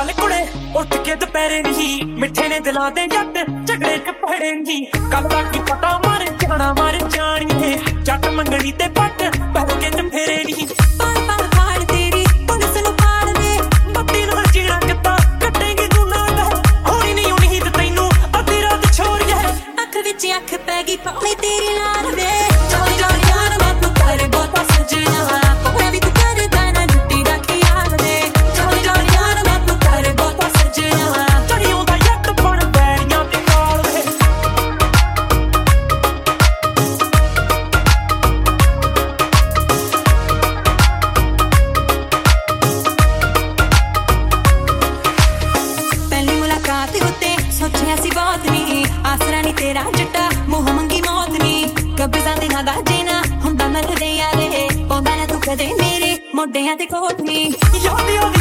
ਚੱਲ ਕੁੜੇ ਉੱਠ ਕੇ ਦੁਪਹਿਰੇ ਨਹੀਂ ਮਿੱਠੇ ਨੇ ਦਿਲਾਂ ਦੇ ਜੱਟ ਝਗੜੇ ਕੱਪੜੇ ਨਹੀਂ ਕੱਲ ਦਾ ਕੀ ਪਤਾ ਮਾਰੇ ਜਾਣੀਏ ਜੱਟ ਮੰਗਣੀ ਤੇ ਪੱਟ ਬਹਿ ਕੇ ਚੰਫੇਰੇ ਨਹੀਂ ਪਾੜ ਤੇਰੀ ਪੁਲਿਸ ਨੂੰ ਪਾੜ ਦੇ ਬੱਤੀ ਨਾਲ ਜੀਣਾ ਕਿੱਦਾਂ ਕੱਟੇਂਗੀ ਤੂੰ ਨਾਲ ਹੋਣੀ ਨਹੀਂ ਉਮੀਦ ਤੈਨੂੰ ਅੱਧੀ ਰਾਤ ਛੋੜੀਏ ਅੱਖ ਵਿੱਚ ਅੱਖ ਪੈ ਗਈ ਪਾਉਣੀ ਤੇਰੀ ਲਾਲ ਵੇ ਜਾਣੀ ਜਾਣੀ ਯਾਰ ਮੈਂ ਤੂੰ ਕਰ ਬਹੁਤਾ ਸਜਣਾ ਕੋਈ ਵੀ ਤੂੰ ਕਰਦਾ ਨਾ ਜੁੱਤੀ ਦਾ ਖਿਆਲ ਵੇ ਜਾਣੀ ਜਾਣੀ ਯਾਰ ਮੈਂ ਤੂੰ ਕਰ ਬਹੁਤਾ ਸਜਣਾ ਚੜੀ ਆਉਂਦਾ ਯੱਟ ਬਣ ਬੈਰੀਆਂ ਤੇ ਨਾਲ ਵੇ ਪਹਿਲੀ ਮੁਲਾਕਾਤ ਉੱਤੇ ਸੋਚਿਆ ਸੀ ਬਹੁਤ ਨੀ ਆਸਰਾ ਨੀ ਤੇਰਾ ਜੱਟਾ ਮੂੰਹ ਮੰਗੀ ਮੌਤ ਨੀ ਕਬਜ਼ਾਂ ਦੇ ਨਾ ਦਾਜੇ ਨਾ ਹੁੰਦਾ ਮਰਦੇ ਯਾਰੇ ਪਾਉਂਦਾ ਨਾ ਤੂੰ ਕਦੇ ਮੇਰੇ ਮੋਢਿਆਂ ਤੇ ਕੋਟ ਨੀ ਯਾਦ